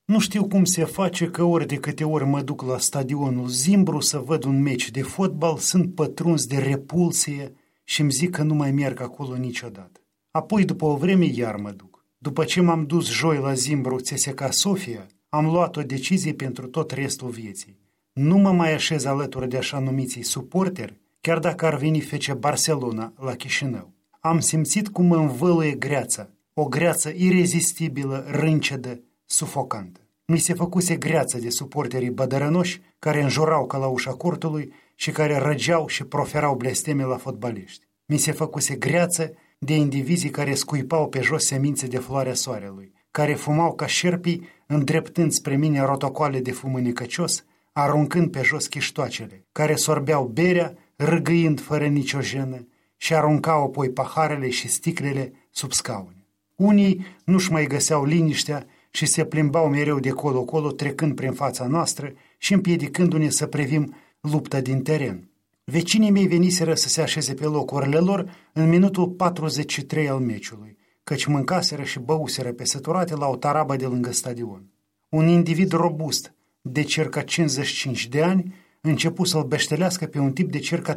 Nu știu cum se face că ori de câte ori mă duc la stadionul Zimbru să văd un meci de fotbal, sunt pătruns de repulsie și îmi zic că nu mai merg acolo niciodată. Apoi, după o vreme, iar mă duc. După ce m-am dus joi la Zimbru CSKA Sofia, am luat o decizie pentru tot restul vieții. Nu mă mai așez alături de așa numiții suporteri, chiar dacă ar veni FC Barcelona la Chișinău. Am simțit cum mă învăluie greața, o greață irezistibilă, râncedă, sufocantă. Mi se făcuse greață de suporterii bădărănoși care înjurau ca la ușa cortului și care răgeau și proferau blesteme la fotbaliști. Mi se făcuse greață de indivizii care scuipau pe jos semințe de floarea soarelui, care fumau ca șerpii îndreptând spre mine rotocoale de fum înecăcios, aruncând pe jos chiștoacele, care sorbeau berea, râgâind fără nicio jenă și aruncau apoi paharele și sticlele sub scaune. Unii nu-și mai găseau liniștea și se plimbau mereu de colo-colo, trecând prin fața noastră și împiedicându-ne să privim lupta din teren. Vecinii mei veniseră să se așeze pe locurile lor în minutul 43 al meciului, căci mâncaseră și băuseră pe săturate la o tarabă de lângă stadion. Un individ robust, de circa 55 de ani, începu să-l beștelească pe un tip de circa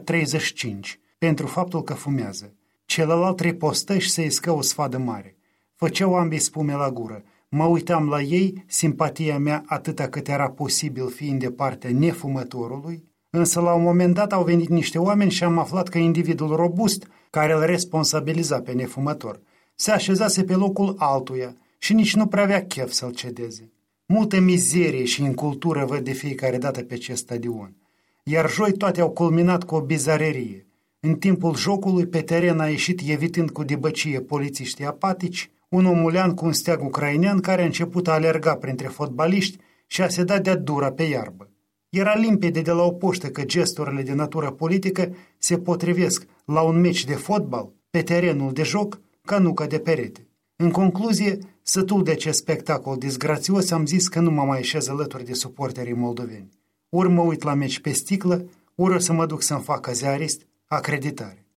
35, pentru faptul că fumează. Celălalt ripostă și se iscă o sfadă mare. Făceau ambii spume la gură. Mă uitam la ei, simpatia mea atâta cât era posibil fiind de partea nefumătorului, însă la un moment dat au venit niște oameni și am aflat că individul robust, care îl responsabiliza pe nefumător, se așezase pe locul altuia și nici nu prea avea chef să-l cedeze. Multă mizerie și incultură văd de fiecare dată pe acest stadion, iar joi toate au culminat cu o bizarerie. În timpul jocului, pe teren a ieșit, evitând cu dibăcie polițiștii apatici, un omulean cu un steag ucrainean care a început a alerga printre fotbaliști și a se dat de-a dura pe iarbă. Era limpede de la o poștă că gesturile de natură politică se potrivesc la un meci de fotbal, pe terenul de joc, ca nuca de perete. În concluzie, sătul de acest spectacol disgrațios, am zis că nu mă mai așez alături de suporterii moldoveni. Ori mă uit la meci pe sticlă, ori o să mă duc să-mi fac ca ziarist acreditare.